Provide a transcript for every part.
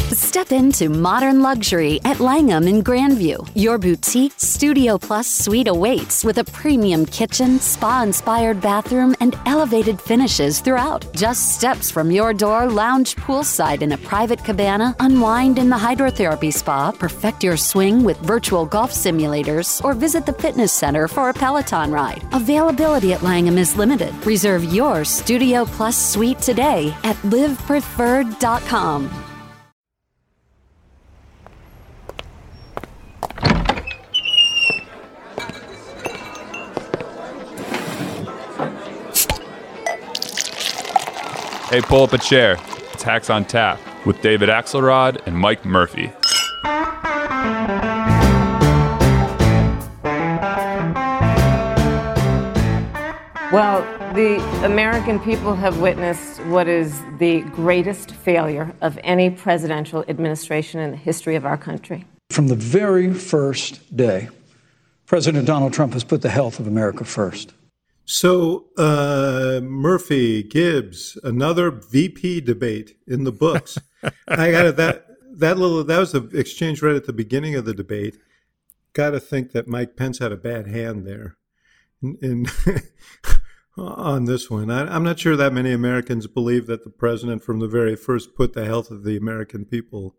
Step into modern luxury at Langham in Grandview. Your boutique Studio Plus suite awaits with a premium kitchen, spa-inspired bathroom, and elevated finishes throughout. Just steps from your door, lounge poolside in a private cabana, unwind in the hydrotherapy spa, perfect your swing with virtual golf simulators, or visit the fitness center for a Peloton ride. Availability at Langham is limited. Reserve your Studio Plus suite today at livepreferred.com. Hey, pull up a chair. It's Hacks on Tap with David Axelrod and Mike Murphy. Well, the American people have witnessed what is the greatest failure of any presidential administration in the history of our country. From the very first day, President Donald Trump has put the health of America first. So, Murphy, Gibbs, another VP debate in the books. I got that was the exchange right at the beginning of the debate. Got to think that Mike Pence had a bad hand there, in on this one. I'm not sure that many Americans believe that the president, from the very first, put the health of the American people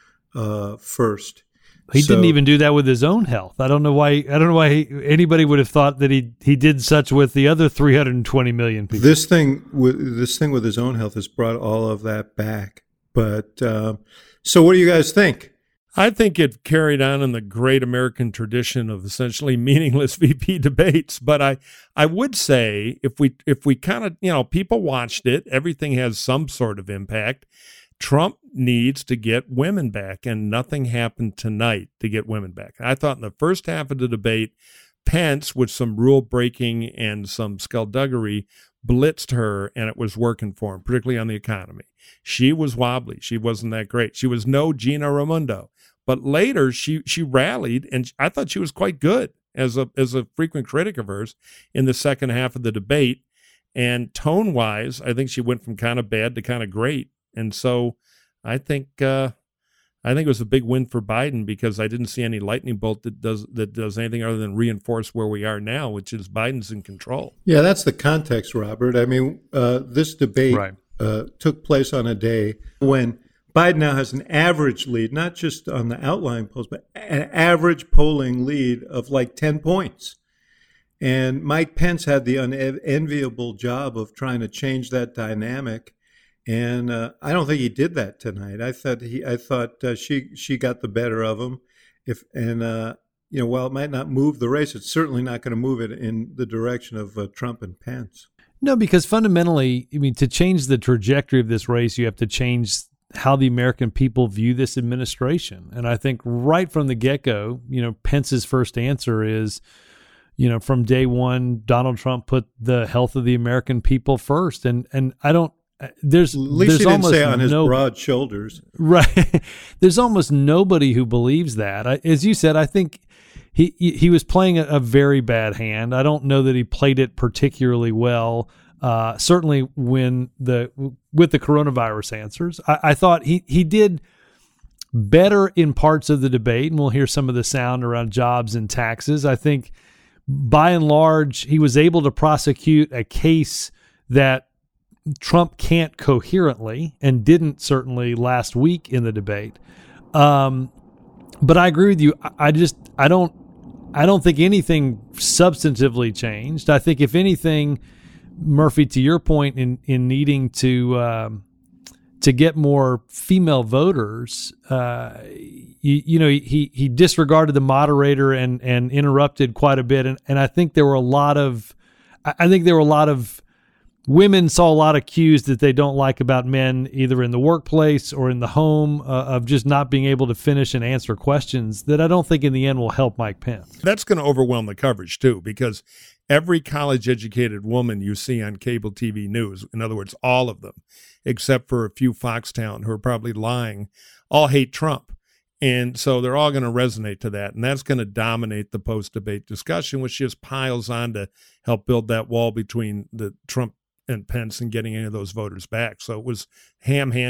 first. He didn't even do that with his own health. I don't know why anybody would have thought that he did such with the other 320 million people. This thing with his own health has brought all of that back. But so what do you guys think? I think it carried on in the great American tradition of essentially meaningless VP debates. But I would say if we kind of, people watched it, everything has some sort of impact. Trump needs to get women back, and nothing happened tonight to get women back. I thought in the first half of the debate, Pence, with some rule breaking and some skullduggery, blitzed her, and it was working for him, particularly on the economy. She was wobbly. She wasn't that great. She was no Gina Raimondo. But later, she rallied, and I thought she was quite good as a frequent critic of hers in the second half of the debate. And tone-wise, I think she went from kind of bad to kind of great. And so I think it was a big win for Biden, because I didn't see any lightning bolt that does anything other than reinforce where we are now, which is Biden's in control. Yeah, that's the context, Robert. I mean, this debate took place on a day when Biden now has an average lead, not just on the outlying polls, but an average polling lead of like 10 points. And Mike Pence had the unenviable job of trying to change that dynamic. And I don't think he did that tonight. I thought she got the better of him. While it might not move the race, it's certainly not going to move it in the direction of Trump and Pence. No, because fundamentally, I mean, to change the trajectory of this race, you have to change how the American people view this administration. And I think right from the get-go, Pence's first answer is, from day one, Donald Trump put the health of the American people first. And I don't. There's at least he didn't say on his broad shoulders, right? There's almost nobody who believes that. As you said, I think he was playing a very bad hand. I don't know that he played it particularly well. Certainly with the coronavirus answers, I thought he did better in parts of the debate, and we'll hear some of the sound around jobs and taxes. I think by and large he was able to prosecute a case that Trump can't coherently, and didn't certainly last week in the debate. But I agree with you. I don't think anything substantively changed. I think if anything, Murphy, to your point in needing to get more female voters, he disregarded the moderator and interrupted quite a bit. And I think there were a lot of women saw a lot of cues that they don't like about men, either in the workplace or in the home, of just not being able to finish and answer questions that I don't think in the end will help Mike Pence. That's going to overwhelm the coverage, too, because every college-educated woman you see on cable TV news, in other words, all of them, except for a few Foxtown who are probably lying, all hate Trump. And so they're all going to resonate to that. And that's going to dominate the post-debate discussion, which just piles on to help build that wall between the Trump and Pence and getting any of those voters back. So it was ham-handed.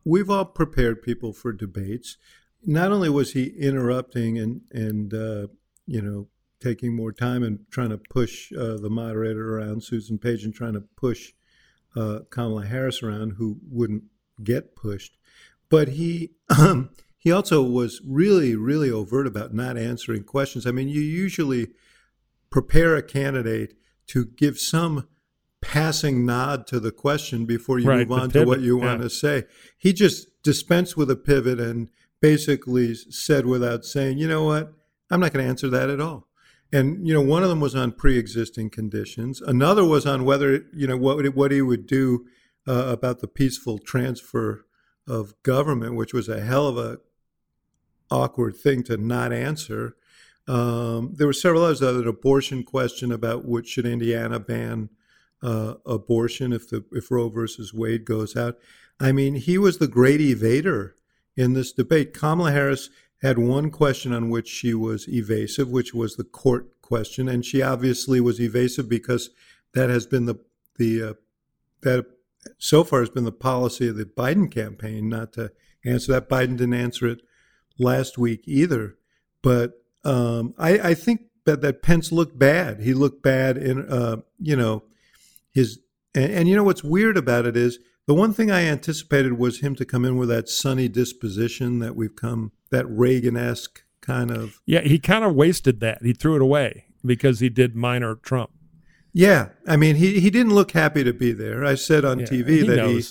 we've all prepared people for debates. Not only was he interrupting and taking more time and trying to push the moderator around, Susan Page, and trying to push Kamala Harris around, who wouldn't get pushed, but he also was really, really overt about not answering questions. I mean, you usually prepare a candidate to give some passing nod to the question before you move on to what you want to say. He just dispensed with a pivot and basically said without saying, you know what, I'm not going to answer that at all. And, one of them was on pre-existing conditions. Another was on whether, what he would do about the peaceful transfer of government, which was a hell of a awkward thing to not answer. There were several others. An abortion question about should Indiana ban abortion if Roe versus Wade goes out. I mean, he was the great evader in this debate. Kamala Harris had one question on which she was evasive, which was the court question, and she obviously was evasive because that has been that so far has been the policy of the Biden campaign, not to answer that. Biden didn't answer it last week either. But I think that Pence looked bad. He looked bad in, his, and what's weird about it is the one thing I anticipated was him to come in with that sunny disposition that that Reagan-esque kind of. Yeah, he kind of wasted that. He threw it away because he did minor Trump. Yeah, I mean, he didn't look happy to be there. I said on TV that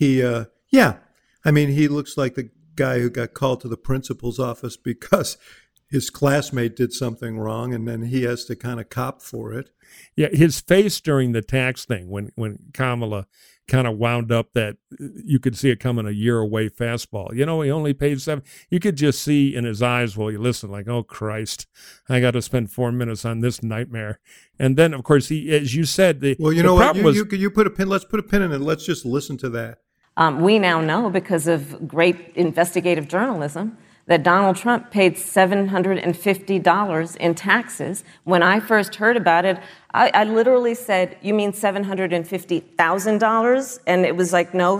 he looks like the guy who got called to the principal's office because his classmate did something wrong, and then he has to kind of cop for it. Yeah, his face during the tax thing when Kamala kind of wound up that you could see it coming a year away fastball. He only paid $7. You could just see in his eyes while you listen, like, oh, Christ, I got to spend 4 minutes on this nightmare. And then, of course, he, as you said, the problem was... You put a pin, let's put a pin in it. Let's just listen to that. We now know, because of great investigative journalism, that Donald Trump paid $750 in taxes. When I first heard about it, I literally said, you mean $750,000? And it was like, no,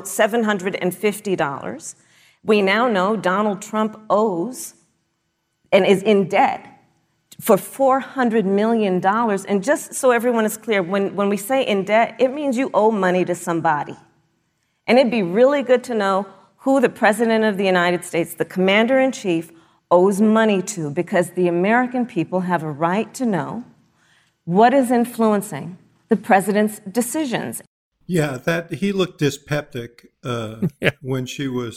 $750. We now know Donald Trump owes and is in debt for $400 million. And just so everyone is clear, when we say in debt, it means you owe money to somebody. And it'd be really good to know who the President of the United States, the Commander-in-Chief, owes money to, because the American people have a right to know what is influencing the President's decisions. Yeah, that he looked dyspeptic when she was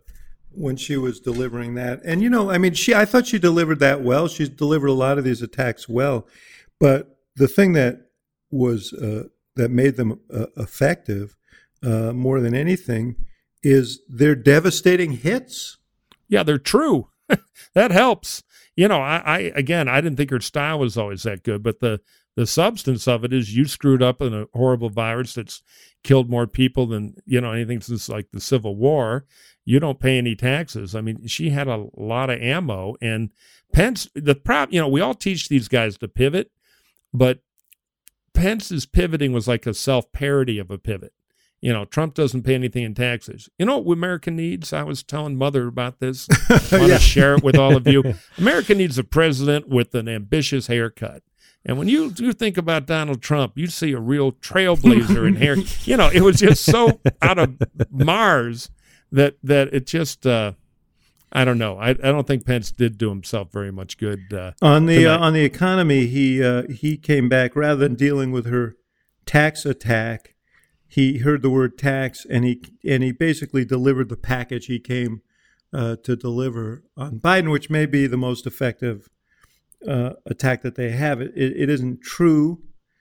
delivering that. And I thought she delivered that well. She's delivered a lot of these attacks well, but the thing that was that made them effective more than anything is their devastating hits. Yeah, they're true. That helps. I didn't think her style was always that good, but the substance of it is you screwed up in a horrible virus that's killed more people than, anything since like the Civil War. You don't pay any taxes. I mean, she had a lot of ammo, and Pence, we all teach these guys to pivot, but Pence's pivoting was like a self-parody of a pivot. Trump doesn't pay anything in taxes. You know what America needs? I was telling Mother about this. I want to share it with all of you. America needs a president with an ambitious haircut. And when you think about Donald Trump, you see a real trailblazer in hair. It was just so out of Mars that it just, I don't know. I don't think Pence did do himself very much good. On the economy, he came back rather than dealing with her tax attack. He heard the word tax, and he basically delivered the package he came to deliver on Biden, which may be the most effective attack that they have. It isn't true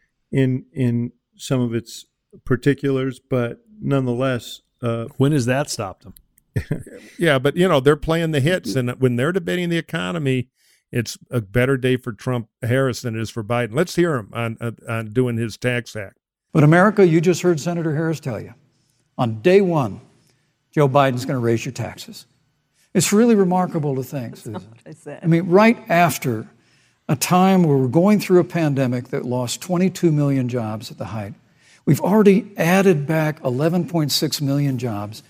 in some of its particulars, but nonetheless. When has that stopped them? Yeah, but they're playing the hits, and when they're debating the economy, it's a better day for Trump-Harris than it is for Biden. Let's hear him on doing his tax act. But America, you just heard Senator Harris tell you, on day one, Joe Biden's going to raise your taxes. It's really remarkable to think, Susan. I mean, right after a time where we're going through a pandemic that lost 22 million jobs at the height, we've already added back 11.6 million jobs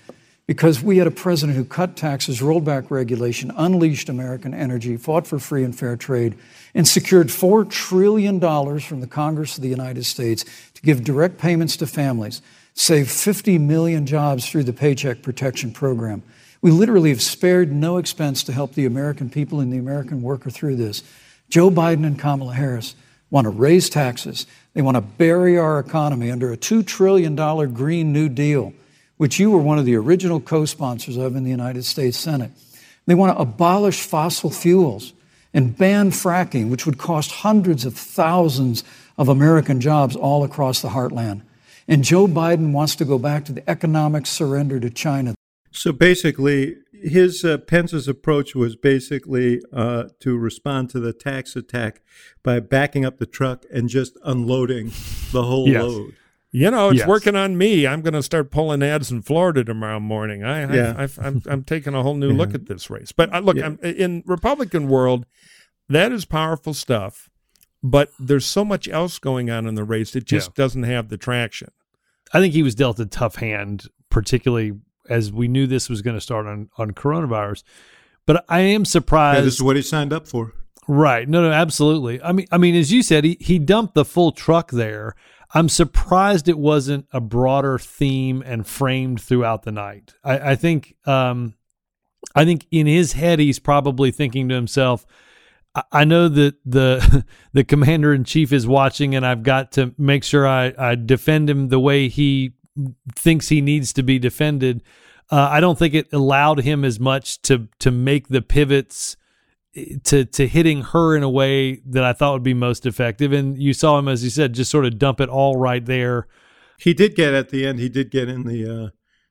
because we had a president who cut taxes, rolled back regulation, unleashed American energy, fought for free and fair trade, and secured $4 trillion from the Congress of the United States to give direct payments to families, save 50 million jobs through the Paycheck Protection Program. We literally have spared no expense to help the American people and the American worker through this. Joe Biden and Kamala Harris want to raise taxes. They want to bury our economy under a $2 trillion Green New Deal, which you were one of the original co-sponsors of in the United States Senate. They want to abolish fossil fuels and ban fracking, which would cost hundreds of thousands of American jobs all across the heartland. And Joe Biden wants to go back to the economic surrender to China. So basically, Pence's approach was basically to respond to the tax attack by backing up the truck and just unloading the whole load. You know, it's working on me. I'm going to start pulling ads in Florida tomorrow morning. I'm taking a whole new look at this race. But in Republican world, that is powerful stuff. But there's so much else going on in the race. It just doesn't have the traction. I think he was dealt a tough hand, particularly as we knew this was going to start on coronavirus. But I am surprised. Yeah, this is what he signed up for. Right. No, absolutely. I mean, as you said, he dumped the full truck there. I'm surprised it wasn't a broader theme and framed throughout the night. I think in his head, he's probably thinking to himself, I know that the commander-in-chief is watching, and I've got to make sure I defend him the way he thinks he needs to be defended. I don't think it allowed him as much to make the pivots to hitting her in a way that I thought would be most effective. And you saw him, as you said, just sort of dump it all right there. He did get at the end. He did get in the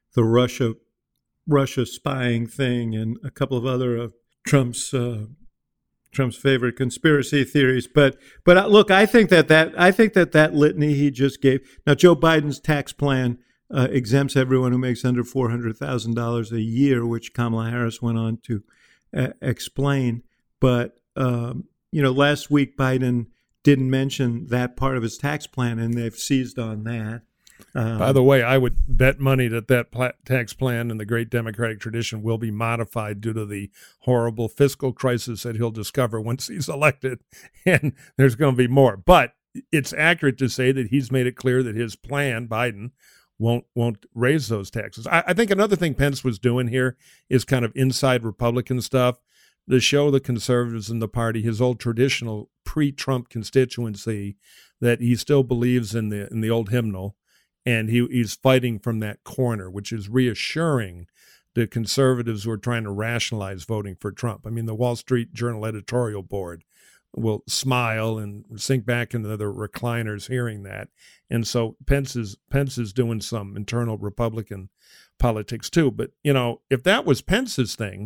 Russia spying thing and a couple of other Trump's favorite conspiracy theories. But look, I think that litany he just gave. Now, Joe Biden's tax plan exempts everyone who makes under $400,000 a year, which Kamala Harris went on to explain. But last week Biden didn't mention that part of his tax plan, and they've seized on that. By the way, I would bet money that tax plan in the great Democratic tradition will be modified due to the horrible fiscal crisis that he'll discover once he's elected, and there's going to be more. But it's accurate to say that he's made it clear that his plan, Biden, won't raise those taxes. I think another thing Pence was doing here is kind of inside Republican stuff to show the conservatives in the party, his old traditional pre-Trump constituency, that he still believes in the old hymnal. And he's fighting from that corner, which is reassuring the conservatives who are trying to rationalize voting for Trump. I mean, the Wall Street Journal editorial board will smile and sink back into their recliners hearing that. And so Pence is doing some internal Republican politics too. But, if that was Pence's thing,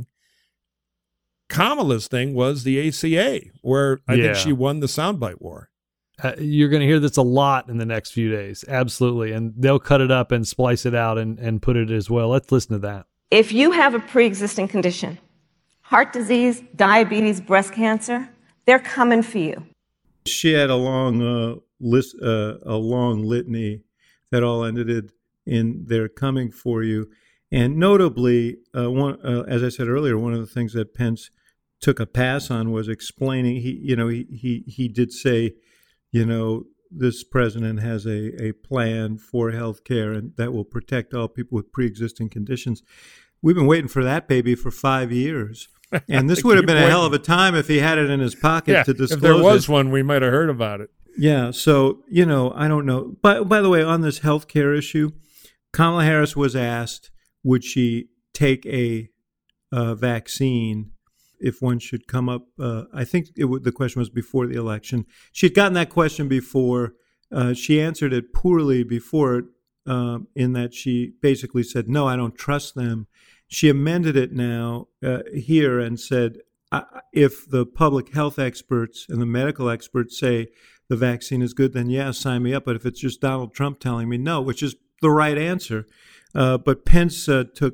Kamala's thing was the ACA, where I think she won the soundbite war. You're going to hear this a lot in the next few days. Absolutely. And they'll cut it up and splice it out and put it as well. Let's listen to that. If you have a pre-existing condition, heart disease, diabetes, breast cancer, they're coming for you. She had a long litany that all ended in "they're coming for you." And notably, as I said earlier, one of the things that Pence took a pass on was explaining. He did say, this president has a plan for health care and that will protect all people with pre-existing conditions. We've been waiting for that baby for 5 years. And this would have been a hell of a time if he had it in his pocket to disclose it. If there was one, we might have heard about it. Yeah. So, I don't know. By the way, on this health care issue, Kamala Harris was asked, would she take a vaccine if one should come up? I think the question was before the election. She'd gotten that question before. She answered it poorly before, in that she basically said, no, I don't trust them. She amended it now here and said, if the public health experts and the medical experts say the vaccine is good, then sign me up. But if it's just Donald Trump telling me no, which is the right answer. But Pence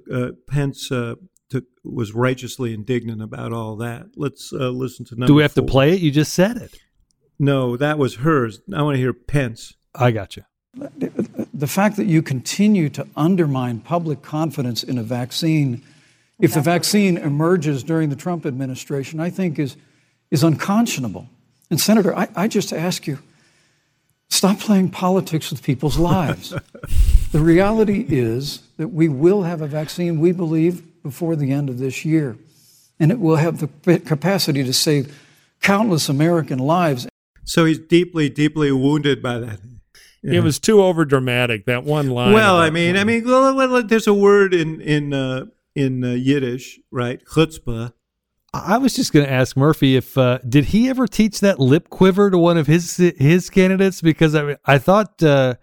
was righteously indignant about all that. Let's listen to number 4. Do we have to play it? You just said it. No, that was hers. I want to hear Pence. I got you. the fact that you continue to undermine public confidence in a vaccine, if the vaccine emerges during the Trump administration, I think is unconscionable. And Senator, I just ask you, stop playing politics with people's lives. The reality is that we will have a vaccine, we believe, before the end of this year. And it will have the capacity to save countless American lives. So he's deeply, deeply wounded by that. Yeah. It was too overdramatic, that one line. Well, there's a word in Yiddish, right? Chutzpah. I was just going to ask Murphy if did he ever teach that lip quiver to one of his candidates? Because I thought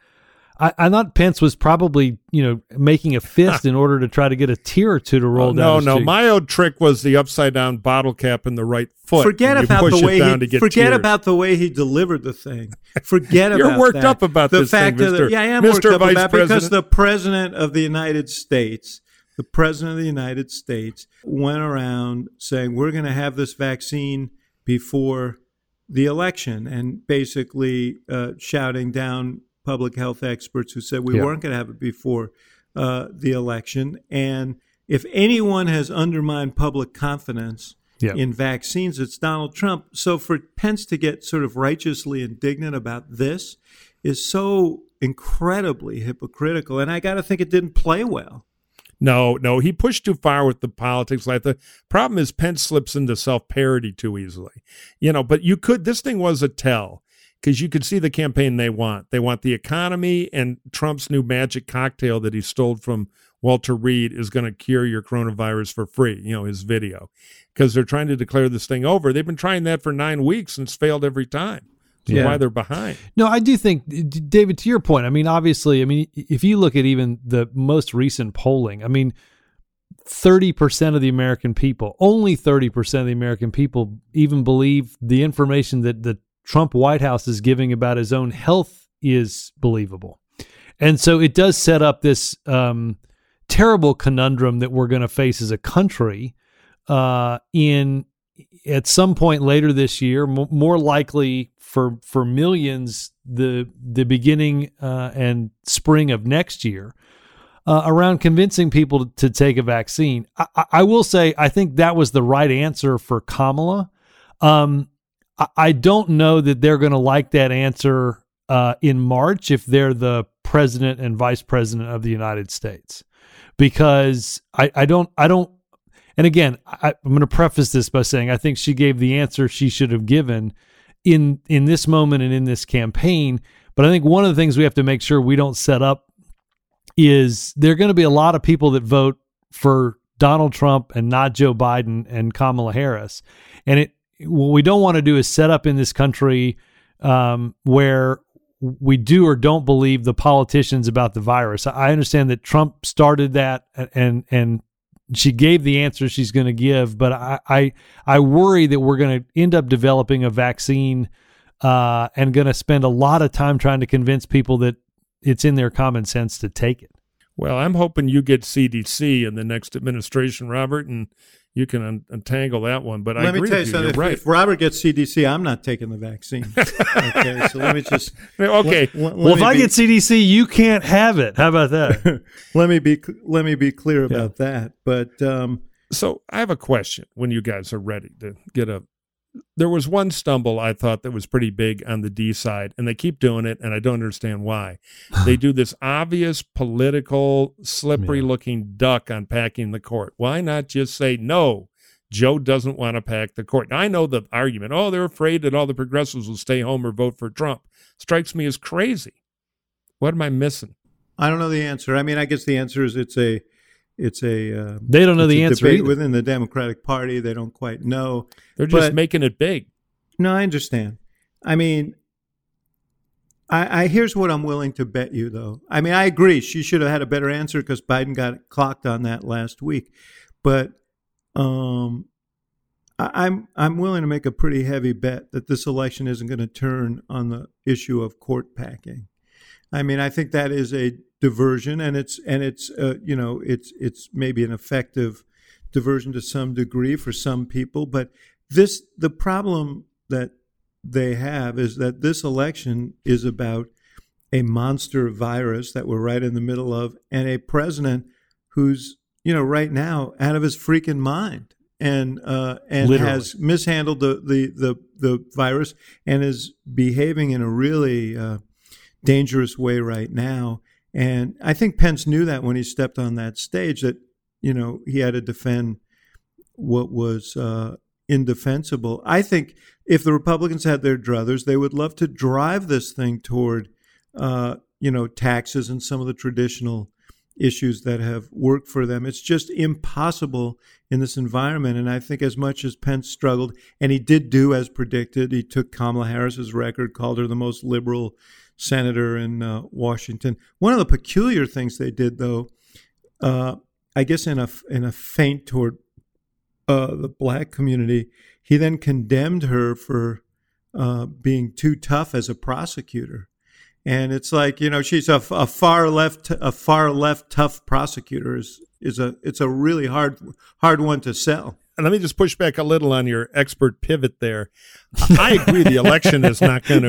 Pence was probably making a fist in order to try to get a tear or two to roll down. No, my old trick was the upside down bottle cap in the right foot. Forget about the way he delivered the thing. Forget about that. You're worked up about the this fact thing, Mr. I am Mr. worked up Vice about President. because the President of the United States. The President of the United States went around saying, we're going to have this vaccine before the election, and basically shouting down public health experts who said we weren't going to have it before the election. And if anyone has undermined public confidence in vaccines, it's Donald Trump. So for Pence to get sort of righteously indignant about this is so incredibly hypocritical. And I got to think it didn't play well. No, he pushed too far with the politics. Like, the problem is Pence slips into self-parody too easily. But this thing was a tell, because you could see the campaign they want. They want the economy, and Trump's new magic cocktail that he stole from Walter Reed is going to cure your coronavirus for free, his video, because they're trying to declare this thing over. They've been trying that for 9 weeks and it's failed every time. So why they're behind. No, I do think, David, to your point, obviously, if you look at even the most recent polling, 30% of the American people, only 30% of the American people even believe the information that the Trump White House is giving about his own health is believable. And so it does set up this terrible conundrum that we're going to face as a country at some point later this year, more likely for millions the beginning and spring of next year, around convincing people to take a vaccine. I will say I think that was the right answer for Kamala. I don't know that they're going to like that answer in March if they're the president and vice president of the United States, because I don't. And again, I'm going to preface this by saying I think she gave the answer she should have given in this moment and in this campaign. But I think one of the things we have to make sure we don't set up is there are going to be a lot of people that vote for Donald Trump and not Joe Biden and Kamala Harris. And what we don't want to do is set up in this country where we do or don't believe the politicians about the virus. I understand that Trump started that and she gave the answer she's going to give, but I worry that we're going to end up developing a vaccine and going to spend a lot of time trying to convince people that it's in their common sense to take it. Well, I'm hoping you get CDC in the next administration, Robert, and you can untangle that one. But let me tell you something. If Robert gets CDC, I'm not taking the vaccine. Okay, so let me just. Okay. If I get CDC, you can't have it. How about that? Let me be clear about that. But so I have a question. When you guys are ready to get there was one stumble I thought that was pretty big on the D side, and they keep doing it, and I don't understand why. They do this obvious political, slippery-looking duck on packing the court. Why not just say, no, Joe doesn't want to pack the court? Now, I know the argument, they're afraid that all the progressives will stay home or vote for Trump. Strikes me as crazy. What am I missing? I don't know the answer. I guess the answer is they don't know the answer debate either. Within the Democratic Party. They don't quite know. They're just making it big. No, I understand. I here's what I'm willing to bet you, though. I agree. She should have had a better answer because Biden got clocked on that last week. But I'm willing to make a pretty heavy bet that this election isn't going to turn on the issue of court packing. I think that is a diversion, and it's maybe an effective diversion to some degree for some people. But the problem that they have is that this election is about a monster virus that we're right in the middle of, and a president who's, right now out of his freaking mind and has mishandled the virus and is behaving in a really dangerous way right now. And I think Pence knew that when he stepped on that stage, that, he had to defend what was indefensible. I think if the Republicans had their druthers, they would love to drive this thing toward, taxes and some of the traditional issues that have worked for them. It's just impossible in this environment. And I think as much as Pence struggled, and he did do as predicted, he took Kamala Harris's record, called her the most liberal senator in Washington. One of the peculiar things they did, though, I guess in a feint toward the black community, he then condemned her for being too tough as a prosecutor. And it's like, she's a far left tough prosecutor it's a really hard one to sell. And let me just push back a little on your expert pivot there. I agree the election is not going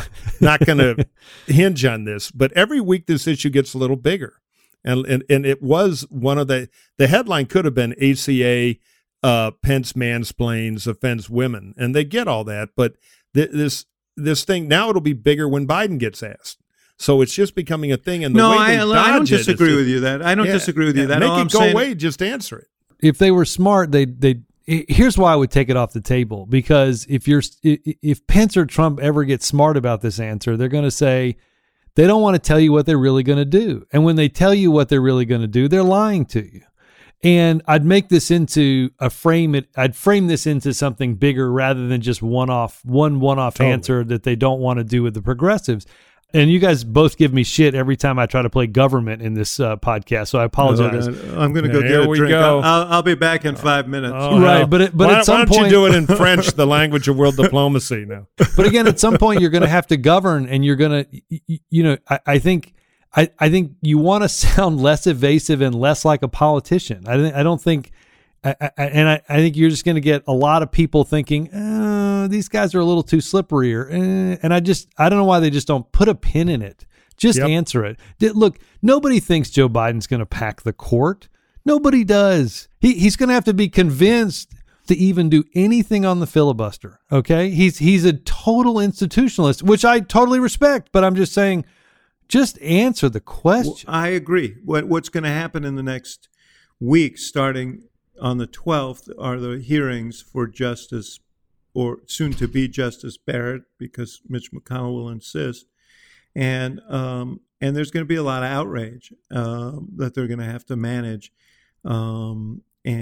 to hinge on this, but every week this issue gets a little bigger. And it was one of the headline could have been ACA Pence mansplains, offends women, and they get all that, but this thing now it'll be bigger when Biden gets asked. So it's just becoming a thing. And I don't disagree with you that. I don't disagree with you that. Make it go away. Just answer it. If they were smart, here's why I would take it off the table. Because if Pence or Trump ever get smart about this answer, they're going to say they don't want to tell you what they're really going to do. And when they tell you what they're really going to do, they're lying to you. And I'd make this into I'd frame this into something bigger rather than just one-off answer that they don't want to do with the progressives. And you guys both give me shit every time I try to play government in this podcast, so I apologize. I'm going to go get a drink. I'll be back in 5 minutes. Right, but at some point, why don't you do it in French, the language of world diplomacy now? But again, at some point, you're going to have to govern, and you're going to, I think you want to sound less evasive and less like a politician. I don't think, I think you're just going to get a lot of people thinking, these guys are a little too slippery, and I don't know why they just don't put a pin in it. Just answer it. Look, nobody thinks Joe Biden's going to pack the court. Nobody does. He's going to have to be convinced to even do anything on the filibuster. Okay, he's a total institutionalist, which I totally respect. But I'm just saying, just answer the question. Well, I agree. What's going to happen in the next week, starting on the 12th, are the hearings for Justice, or soon to be Justice Barrett, because Mitch McConnell will insist, and there's going to be a lot of outrage that they're going to have to manage, so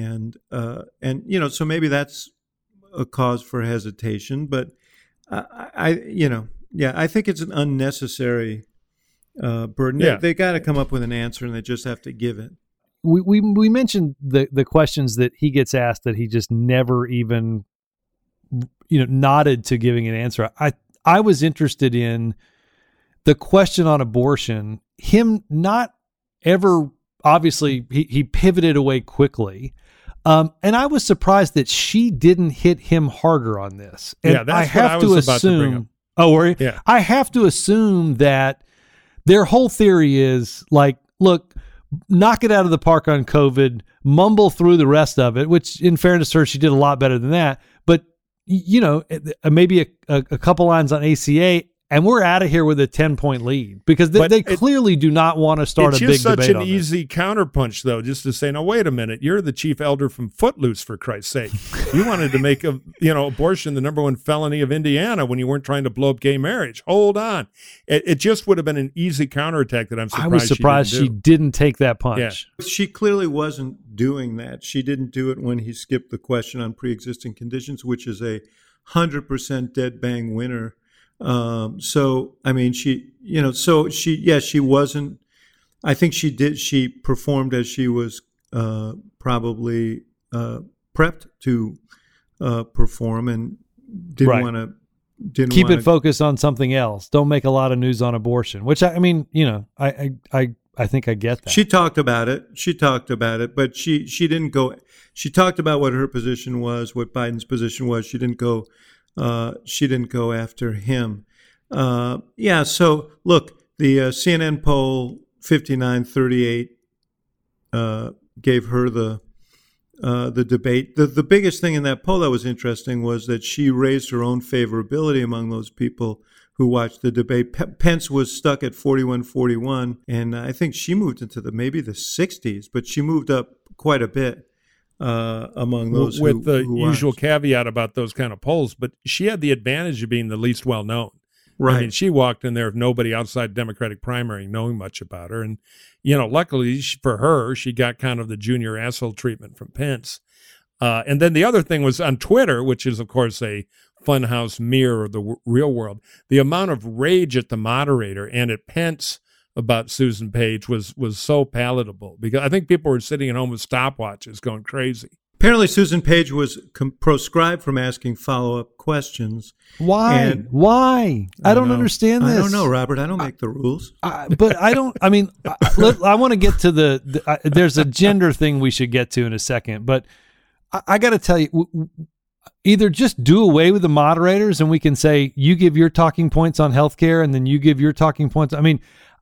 maybe that's a cause for hesitation, but I think it's an unnecessary burden. Yeah. They got to come up with an answer, and they just have to give it. We mentioned the questions that he gets asked that he just never even nodded to giving an answer. I was interested in the question on abortion, him not ever, obviously he pivoted away quickly. And I was surprised that she didn't hit him harder on this. And yeah, that's what I was about to bring up. Oh, were you? Yeah. I have to assume that their whole theory is like, look, knock it out of the park on COVID, mumble through the rest of it, which in fairness to her, she did a lot better than that. But, maybe a couple lines on ACA, and we're out of here with a 10-point lead, because they clearly do not want to start a big debate on this. It's just such an easy counterpunch, though, just to say, no, wait a minute, you're the chief elder from Footloose, for Christ's sake. You wanted to make abortion the number one felony of Indiana when you weren't trying to blow up gay marriage. Hold on. It just would have been an easy counterattack that I'm surprised I was surprised she didn't take that punch. Yeah. She clearly wasn't doing that. She didn't do it when he skipped the question on pre-existing conditions, which is a 100% dead bang winner. She wasn't, I think she performed as she was probably prepped to perform, and didn't want to keep it focused on something else. Don't make a lot of news on abortion, which I think I get that. She talked about it, but she didn't go, she talked about what her position was, what Biden's position was. She didn't go after him. So look, The CNN poll 59-38 gave her the debate. The biggest thing in that poll that was interesting was that she raised her own favorability among those people who watched the debate. Pence was stuck at 41-41, and I think she moved into maybe the 60s, but she moved up quite a bit among those with the who usual watched. caveat about those kind of polls. But she had the advantage of being the least well known. Right. I mean, she walked in there with nobody outside Democratic primary knowing much about her. And, luckily for her, she got kind of the junior asshole treatment from Pence. And then the other thing was on Twitter, which is, of course, a funhouse mirror of the real world. The amount of rage at the moderator and at Pence about Susan Page was so palatable, because I think people were sitting at home with stopwatches going crazy. Apparently, Susan Page was proscribed from asking follow-up questions. Why? Why? I don't understand this. I don't know, Robert. I don't make the rules. But I don't. I mean, I want to get to there's a gender thing we should get to in a second. But I got to tell you, either just do away with the moderators and we can say you give your talking points on healthcare and then you give your talking points. I mean,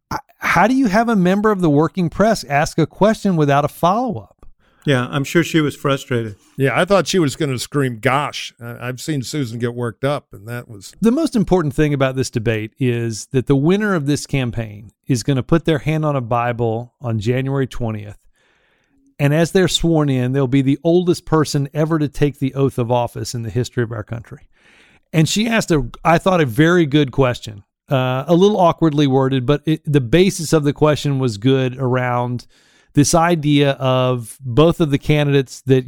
how do you have a member of the working press ask a question without a follow-up? Yeah, I'm sure she was frustrated. Yeah, I thought she was going to scream, gosh. I've seen Susan get worked up, and that was... The most important thing about this debate is that the winner of this campaign is going to put their hand on a Bible on January 20th. And as they're sworn in, they'll be the oldest person ever to take the oath of office in the history of our country. And she asked, I thought, a very good question, a little awkwardly worded, but the basis of the question was good around this idea of both of the candidates that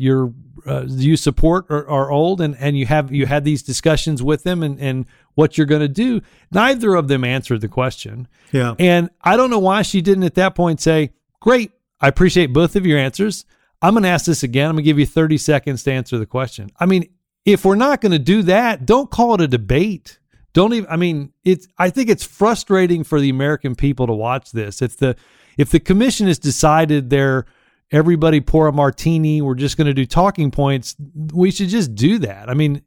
you support are old, and you had these discussions with them and what you're going to do. Neither of them answered the question. Yeah. And I don't know why she didn't at that point say, great, I appreciate both of your answers. I'm going to ask this again. I'm going to give you 30 seconds to answer the question. I mean, if we're not going to do that, don't call it a debate. Don't even, I mean, I think it's frustrating for the American people to watch this. If the commission has decided everybody pour a martini, we're just going to do talking points, we should just do that. I mean,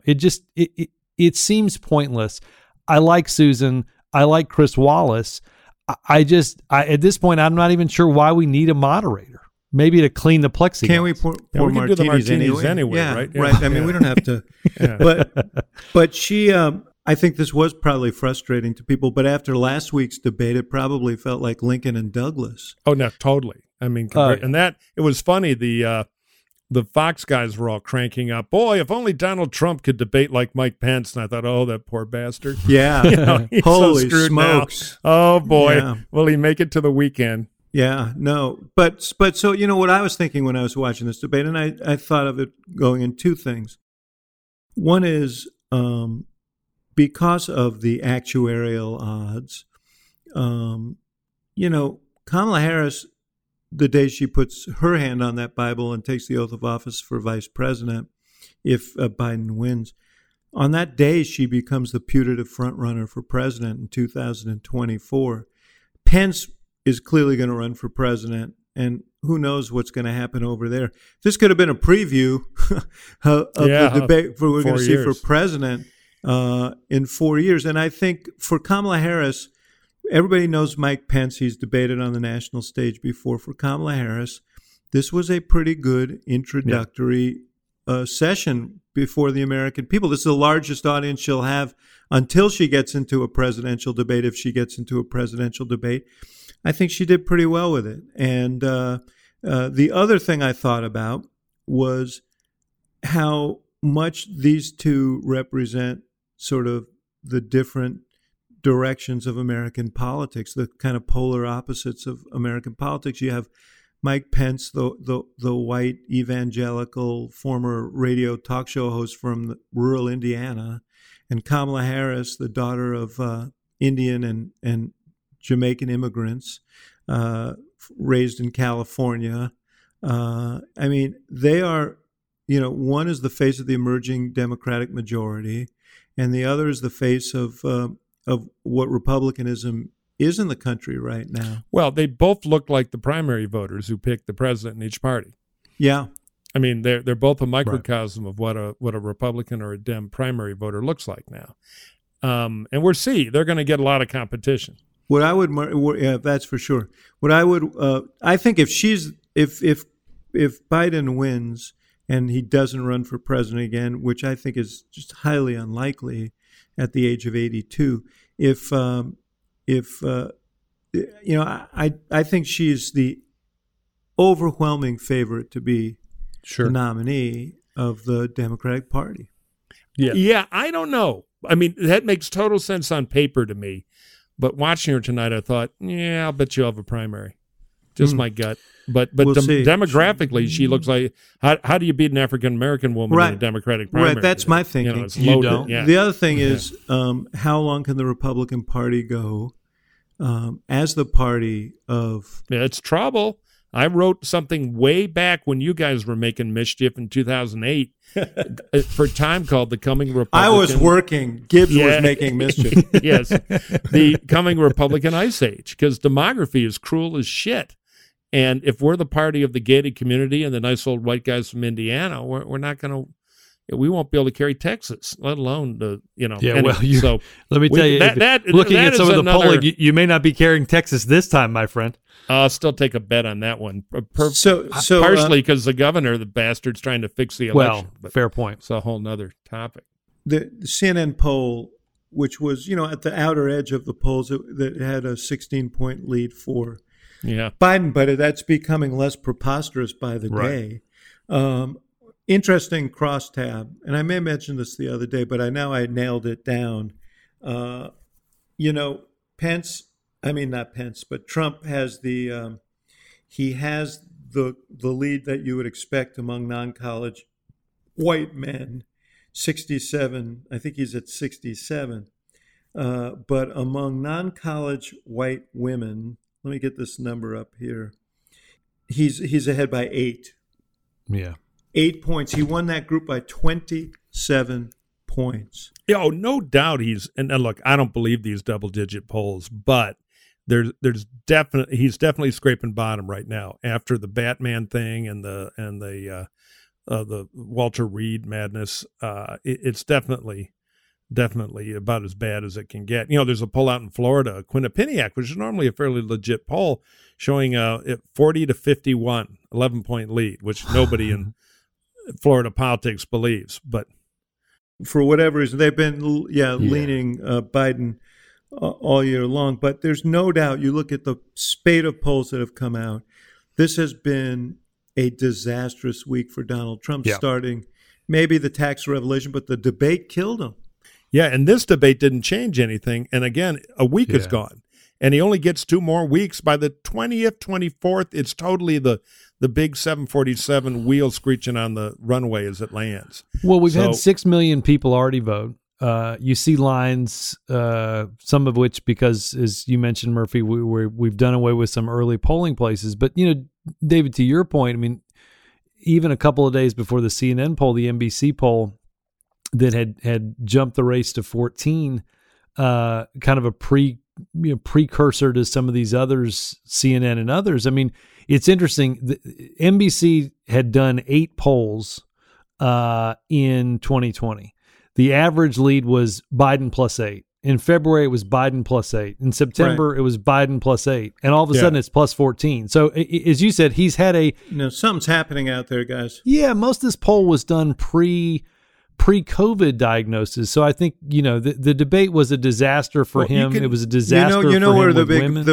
it seems pointless. I like Susan. I like Chris Wallace. I at this point, I'm not even sure why we need a moderator. Maybe to clean the plexiglass. Can't we pour we can do the martinis anyway? Yeah, right? Right. I mean, we don't have to. Yeah. But she, I think this was probably frustrating to people. But after last week's debate, it probably felt like Lincoln and Douglas. Oh, no, totally. I mean, and that it was funny. The Fox guys were all cranking up. Boy, if only Donald Trump could debate like Mike Pence. And I thought, oh, that poor bastard. Yeah. He's Holy so smokes. Now. Oh boy, Yeah. Will he make it to the weekend? Yeah, no. But so, what I was thinking when I was watching this debate, and I thought of it going in two things. One is because of the actuarial odds, Kamala Harris, the day she puts her hand on that Bible and takes the oath of office for vice president, if Biden wins, on that day she becomes the putative frontrunner for president in 2024. Pence is clearly going to run for president, and who knows what's going to happen over there. This could have been a preview of the debate we're going to see for president in 4 years. And I think for Kamala Harris, everybody knows Mike Pence. He's debated on the national stage before. For Kamala Harris, this was a pretty good introductory session before the American people. This is the largest audience she'll have until she gets into a presidential debate, if she gets into a presidential debate. I think she did pretty well with it. And the other thing I thought about was how much these two represent sort of the different directions of American politics, the kind of polar opposites of American politics. You have Mike Pence, the white evangelical former radio talk show host from rural Indiana, and Kamala Harris, the daughter of Indian and Jamaican immigrants raised in California. I mean, they are, one is the face of the emerging Democratic majority, and the other is the face of what Republicanism is in the country right now. Well, they both look like the primary voters who picked the president in each party. Yeah. I mean, they're both a microcosm of what a Republican or a Dem primary voter looks like now. And they're going to get a lot of competition. What I would, yeah, that's for sure. What I would, I think if Biden wins and he doesn't run for president again, which I think is just highly unlikely at the age of 82, I think she's the overwhelming favorite to be the nominee of the Democratic Party. Yeah, I don't know. I mean, that makes total sense on paper to me. But watching her tonight, I thought, yeah, I'll bet you'll have a primary. Just my gut. But We'll see. Demographically, she looks like, how do you beat an African-American woman in a Democratic primary? Right, that's my thinking. It's loaded. don't. Yeah. The other thing is, how long can the Republican Party go as the party of... It's trouble. I wrote something way back when you guys were making mischief in 2008 for Time called The Coming Republican. I was working. Gibbs was making mischief. Yes. The Coming Republican Ice Age, because demography is cruel as shit. And if we're the party of the gated community and the nice old white guys from Indiana, we're not going to... We won't be able to carry Texas, let alone Anyway, so let me tell you, looking at some of the polling, you may not be carrying Texas this time, my friend. I'll still take a bet on that one. So partially because the governor, the bastard's trying to fix the election. Well, fair point. It's a whole nother topic. The CNN poll, which was at the outer edge of the polls, that had a 16-point lead for Biden, but that's becoming less preposterous by the day. Interesting crosstab, and I may have mentioned this the other day, but I nailed it down. Trump has the lead that you would expect among non-college white men, 67. I think he's at 67. But among non-college white women, let me get this number up here. He's ahead by 8. Yeah. 8 points. He won that group by 27 points. No doubt and look, I don't believe these double-digit polls, but he's definitely scraping bottom right now after the Batman thing and the Walter Reed madness. It's definitely about as bad as it can get. There's a poll out in Florida, Quinnipiac, which is normally a fairly legit poll, showing 40 to 51, 11-point lead, which nobody in Florida politics believes. But for whatever reason, they've been leaning Biden all year long. But there's no doubt, you look at the spate of polls that have come out, this has been a disastrous week for Donald Trump, starting maybe the tax revelation, but the debate killed him. Yeah, and this debate didn't change anything. And again, a week is gone. And he only gets 2 more weeks. By the 20th, 24th, it's totally the big 747 wheel screeching on the runway as it lands. Well, we've had 6 million people already vote. You see lines, some of which, because as you mentioned, Murphy, we've done away with some early polling places. But, David, to your point, I mean, even a couple of days before the CNN poll, the NBC poll that had jumped the race to 14, kind of a precursor to some of these others, CNN and others. I mean, it's interesting. NBC had done 8 polls in 2020. The average lead was Biden plus 8. In February, it was Biden plus 8. In September, it was Biden plus 8. And all of a sudden, it's plus 14. So, as you said, he's had something's happening out there, guys. Yeah, most of this poll was done pre-COVID diagnosis. So I think, the debate was a disaster for him. It was a disaster for him where with women.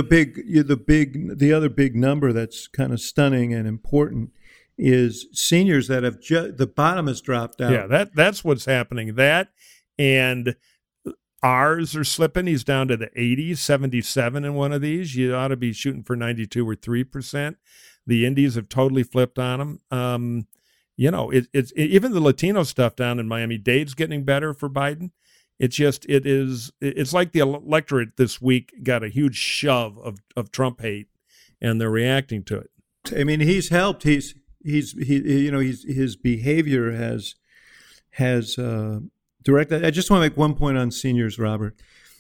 the other big number that's kind of stunning and important is seniors that have the bottom has dropped out. Yeah, that's what's happening. That and ours are slipping. He's down to the 80s, 77 in one of these. You ought to be shooting for 92 or 3%. The Indies have totally flipped on him. It's even the Latino stuff down in Miami-Dade's getting better for Biden. It's like the electorate this week got a huge shove of Trump hate, and they're reacting to it. I mean, he's helped. His behavior has directed. I just want to make one point on seniors, Robert.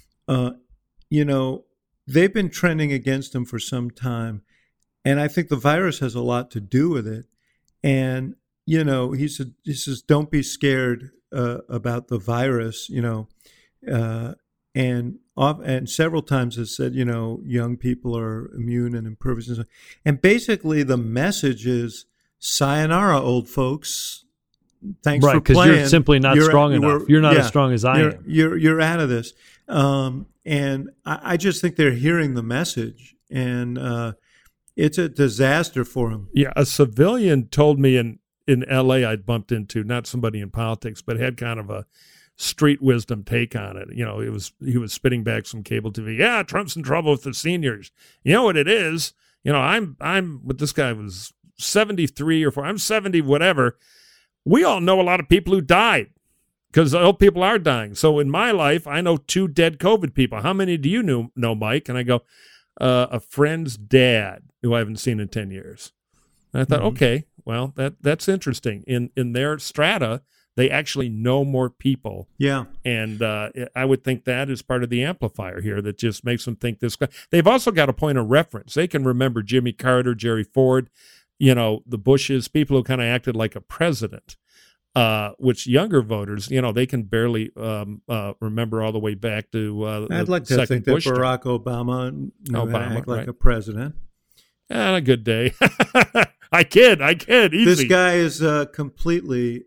They've been trending against him for some time, and I think the virus has a lot to do with it. And he says, don't be scared about the virus, and and several times has said, young people are immune and impervious. And basically the message is, sayonara, old folks. Thanks for playing. Right, because you're simply not strong enough. You're not as strong as I am. You're out of this. And I just think they're hearing the message, and it's a disaster for them. Yeah, a civilian told me in L.A. I'd bumped into, not somebody in politics, but had kind of a street wisdom take on it. He was spitting back some cable TV. Yeah, Trump's in trouble with the seniors. You know what it is? But this guy was 73 or 4. I'm 70, whatever. We all know a lot of people who died because old people are dying. So in my life, I know 2 dead COVID people. How many do you know, Mike? And I go, a friend's dad who I haven't seen in 10 years. And I thought, okay, well, that's interesting. In their strata, they actually know more people. Yeah. And I would think that is part of the amplifier here that just makes them think this guy. They've also got a point of reference. They can remember Jimmy Carter, Jerry Ford, the Bushes, people who kind of acted like a president, which younger voters, they can barely remember all the way back to I'd like to think that Barack Obama knew how to act like a president. And a good day. I kid, easy. This guy is completely,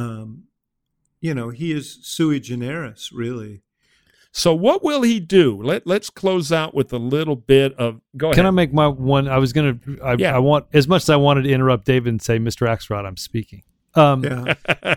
he is sui generis, really. So what will he do? Let's close out with a little bit of. Go ahead. Can I make my one? I was going to. I want, as much as I wanted to interrupt David and say, Mr. Axelrod, I'm speaking. No.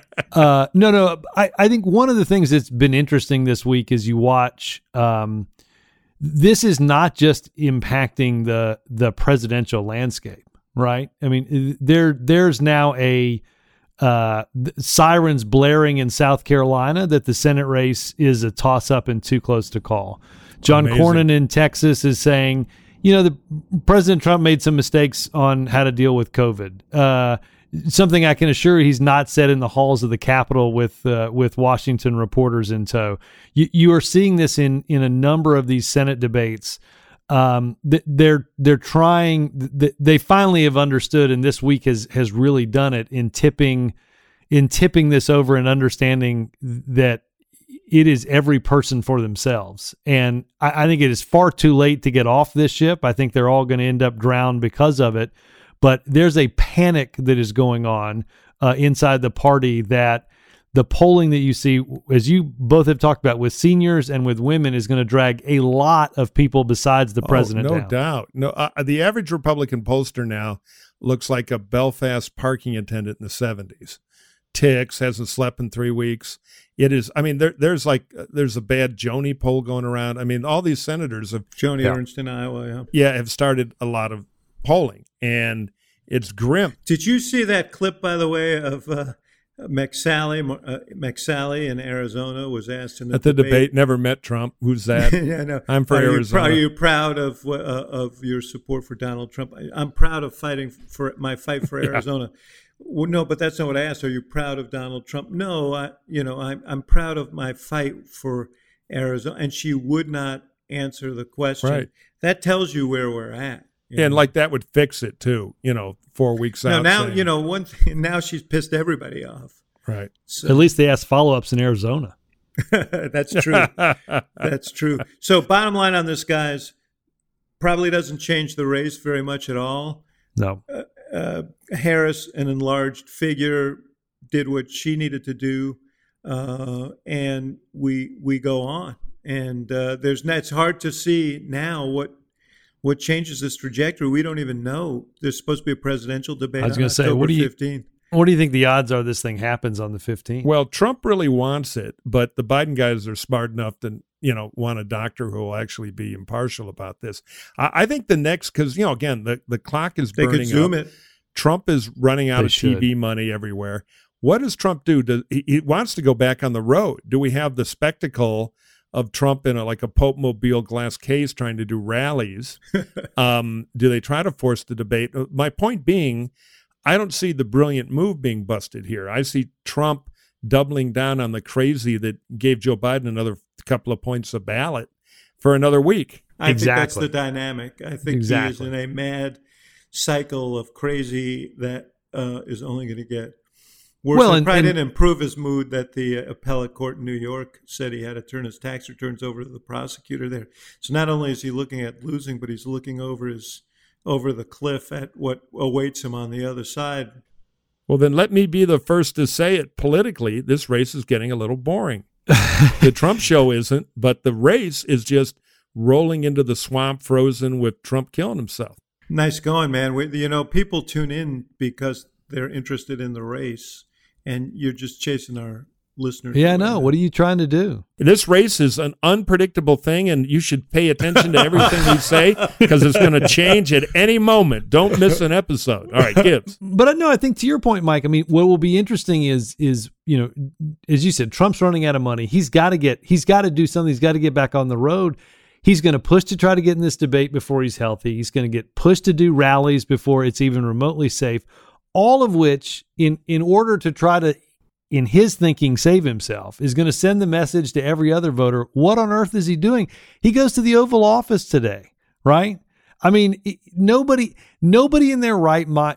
I think one of the things that's been interesting this week is you watch. This is not just impacting the presidential landscape, right? I mean, there's now a sirens blaring in South Carolina that the Senate race is a toss-up and too close to call. John Cornyn in Texas is saying, the President Trump made some mistakes on how to deal with COVID. Something I can assure you he's not said in the halls of the Capitol with Washington reporters in tow. You are seeing this in a number of these Senate debates. They're trying. They finally have understood, and this week has really done it in tipping this over and understanding that it is every person for themselves. And I think it is far too late to get off this ship. I think they're all going to end up drowned because of it. But there's a panic that is going on inside the party that the polling that you see, as you both have talked about, with seniors and with women, is going to drag a lot of people besides the president down. No doubt. No, the average Republican pollster now looks like a Belfast parking attendant in the 70s. Ticks, hasn't slept in 3 weeks. It is, there's a bad Joni poll going around. I mean, all these senators have... Joni Ernst in Iowa, have started a lot of polling, and it's grim. Did you see that clip, by the way, of McSally in Arizona was asked in the debate? Never met Trump. Who's that? Yeah, no. I'm for Arizona. Are you proud of your support for Donald Trump? I'm proud of fighting for my fight for Arizona. Well, no, but that's not what I asked. Are you proud of Donald Trump? No, I'm proud of my fight for Arizona. And she would not answer the question. Right. That tells you where we're at. And like that would fix it too, 4 weeks out. Now, one thing, now she's pissed everybody off. Right. So, at least they asked follow-ups in Arizona. That's true. That's true. So bottom line on this, guys, probably doesn't change the race very much at all. No. Harris, an enlarged figure, did what she needed to do, and we go on. And it's hard to see now what changes this trajectory. We don't even know. There's supposed to be a presidential debate. I was going to say, October 15th. What do you think the odds are this thing happens on the 15th? Well, Trump really wants it, but the Biden guys are smart enough to, want a doctor who will actually be impartial about this. I think the next, because, again, the clock is burning up. They could Zoom it. Trump is running out of TV money everywhere. What does Trump do? He wants to go back on the road. Do we have the spectacle of Trump in a Pope Mobile glass case trying to do rallies? Do they try to force the debate? My point being, I don't see the brilliant move being busted here. I see Trump doubling down on the crazy that gave Joe Biden another couple of points a ballot for another week. I think that's the dynamic. I think he is in a mad cycle of crazy that is only going to get Worse, Well, it probably didn't improve his mood that the appellate court in New York said he had to turn his tax returns over to the prosecutor there. So not only is he looking at losing, but he's looking over the cliff at what awaits him on the other side. Well, then let me be the first to say it. Politically, this race is getting a little boring. The Trump show isn't, but the race is just rolling into the swamp, frozen with Trump killing himself. Nice going, man. People tune in because they're interested in the race, and you're just chasing our listeners. Yeah, I know. What are you trying to do? This race is an unpredictable thing, and you should pay attention to everything we say because it's going to change at any moment. Don't miss an episode. All right, Gibbs. But no, I think to your point, Mike, I mean, what will be interesting is as you said, Trump's running out of money. He's got to do something. He's got to get back on the road. He's going to push to try to get in this debate before he's healthy. He's going to get pushed to do rallies before it's even remotely safe. All of which, in order to try to, in his thinking, save himself, is going to send the message to every other voter. What on earth is he doing? He goes to the Oval Office today, right? I mean, nobody in their right mind.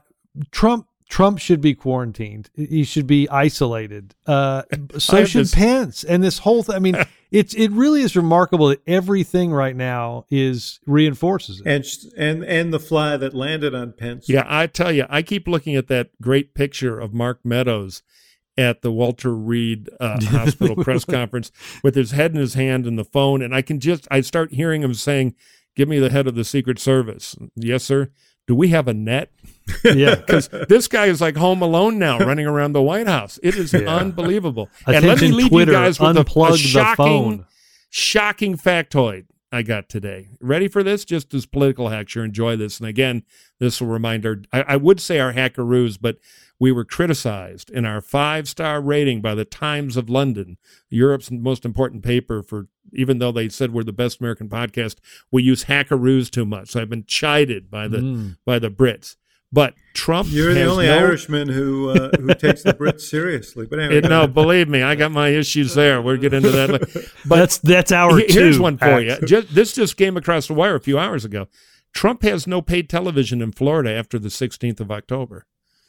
Trump should be quarantined. He should be isolated. So should Pence. And this whole thing. I mean, it really is remarkable that everything right now reinforces it. And the fly that landed on Pence. Yeah, I tell you, I keep looking at that great picture of Mark Meadows at the Walter Reed Hospital press conference with his head in his hand and the phone, and I start hearing him saying, "Give me the head of the Secret Service." Yes, sir. Do we have a net? Yeah. Because this guy is like Home Alone now, running around the White House. It is unbelievable. Attention, and let me leave Twitter, you guys with the shocking factoid I got today. Ready for this? Just as political hacks, you enjoy this. And again, this will remind I would say our hackaroos, but we were criticized in our 5-star rating by the Times of London, Europe's most important paper, for even though they said we're the best American podcast, we use hackaroos too much. So I've been chided by the Brits. But Trump, you're the only Irishman who takes the Brits seriously. But anyway, no, believe me, I got my issues there. We'll get into that. But that's our here's one for you. This just came across the wire a few hours ago. Trump has no paid television in Florida after the 16th of October.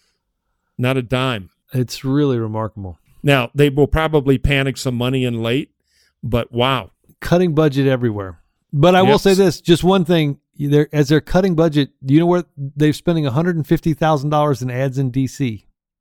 Not a dime. It's really remarkable. Now, they will probably panic some money in late, but wow. Cutting budget everywhere. But I will say this, just one thing. As they're cutting budget, do you know where they're spending $150,000 in ads in D.C.?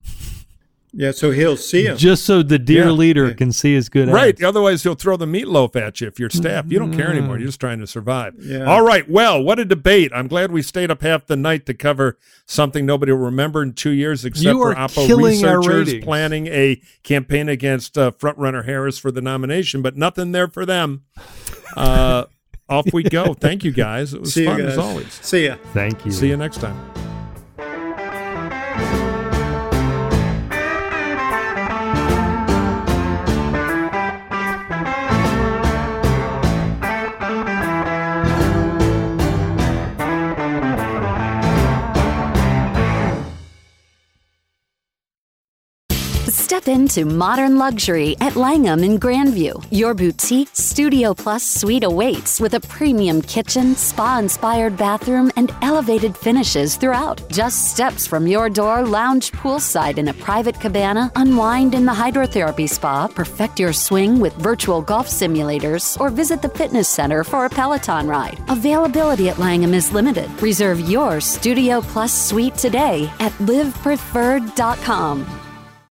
Yeah, so he'll see him. Just so the dear leader can see his good ads. Right. Otherwise, he'll throw the meatloaf at you if you're staff. You don't care anymore. You're just trying to survive. Yeah. All right. Well, what a debate. I'm glad we stayed up half the night to cover something nobody will remember in 2 years except for Oppo researchers planning a campaign against frontrunner Harris for the nomination, but nothing there for them. Off we go. Thank you, guys. It was fun as always. See ya. Thank you. See you next time. Step into modern luxury at Langham in Grandview. Your boutique Studio Plus suite awaits with a premium kitchen, spa-inspired bathroom, and elevated finishes throughout. Just steps from your door, lounge poolside in a private cabana, unwind in the hydrotherapy spa, perfect your swing with virtual golf simulators, or visit the fitness center for a Peloton ride. Availability at Langham is limited. Reserve your Studio Plus suite today at livepreferred.com.